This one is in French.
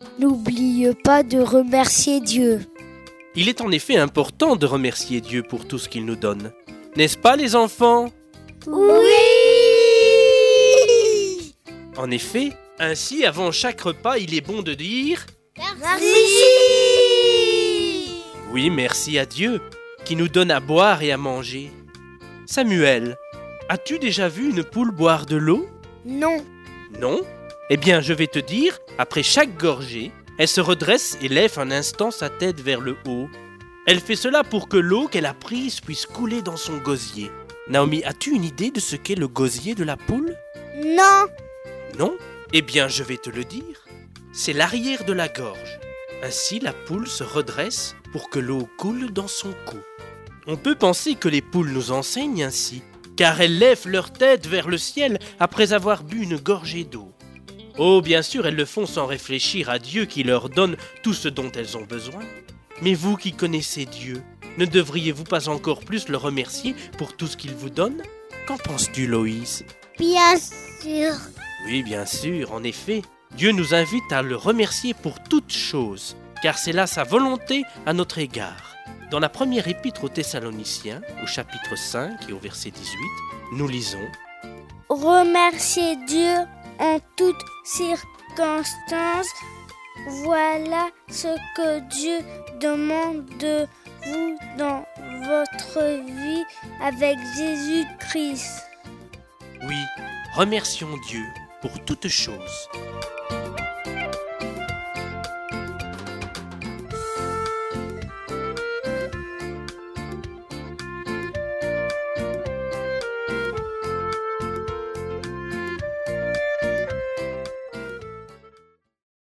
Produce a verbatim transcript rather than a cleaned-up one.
n'oublie pas de remercier Dieu. Il est en effet important de remercier Dieu pour tout ce qu'il nous donne. N'est-ce pas les enfants ? Oui! En effet, ainsi avant chaque repas, il est bon de dire Merci! oui, merci à Dieu qui nous donne à boire et à manger. Samuel, as-tu déjà vu une poule boire de l'eau ? Non. Non ? Eh bien, je vais te dire, après chaque gorgée, elle se redresse et lève un instant sa tête vers le haut. Elle fait cela pour que l'eau qu'elle a prise puisse couler dans son gosier. Naomi, as-tu une idée de ce qu'est le gosier de la poule ? Non. Non ? Eh bien, je vais te le dire. C'est l'arrière de la gorge. Ainsi, la poule se redresse pour que l'eau coule dans son cou. On peut penser que les poules nous enseignent ainsi, car elles lèvent leur tête vers le ciel après avoir bu une gorgée d'eau. Oh, bien sûr, elles le font sans réfléchir à Dieu qui leur donne tout ce dont elles ont besoin. Mais vous qui connaissez Dieu, ne devriez-vous pas encore plus le remercier pour tout ce qu'il vous donne ? Qu'en penses-tu, Loïs ? Bien sûr. Oui, bien sûr, en effet, Dieu nous invite à le remercier pour toutes choses, car c'est là sa volonté à notre égard. Dans la première épître aux Thessaloniciens, au chapitre cinq et au verset dix-huit, nous lisons « Remerciez Dieu en toutes circonstances. Voilà ce que Dieu demande de vous dans votre vie avec Jésus-Christ. » Oui, remercions Dieu pour toutes choses.